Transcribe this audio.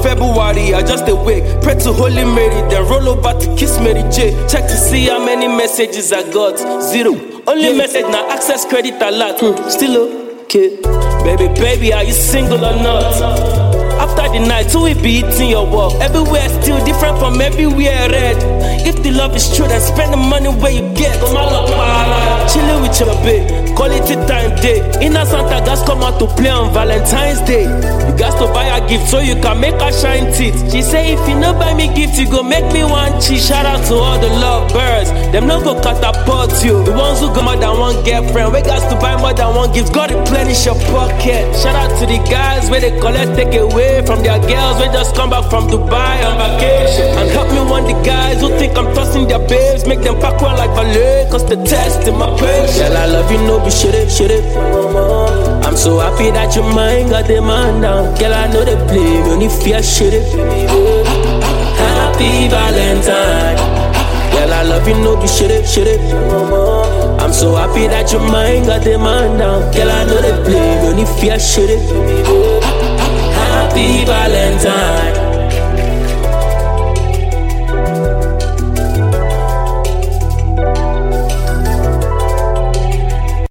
February, I just awake. Pray to Holy Mary, then roll over to kiss Mary J. Check to see how many messages I got. 0. Only message now, access credit alert. Still okay. Baby, are you single or not? After the night, who will be eating your work? Everywhere still different from everywhere red. If the love is true, then spend the money where you get. Chilling with your babe, quality time day. Inner Santa gas come out to play on Valentine's Day. You got to buy a gift so you can make her shine teeth. She say if you no buy me gift, you go make me one cheat. Shout out to all the love birds, them no go catapult you. The ones who got more than one girlfriend, we got to buy more than one gift. God replenish your pocket. Shout out to the guys where they collect take away from their girls, we just come back from Dubai on vacation. And help me want the guys who think I'm tossing their babes, make them pack one like ballet, cause the test in my patience. Girl, I love you, no be shit it. I'm so happy that your mind got the man down. Girl, I know they play, only fear shit it. Happy Valentine. Girl, I love you, no be shit it. I'm so happy that your mind got the man down. Girl, I know they play, only fear shit it. Happy Valentine.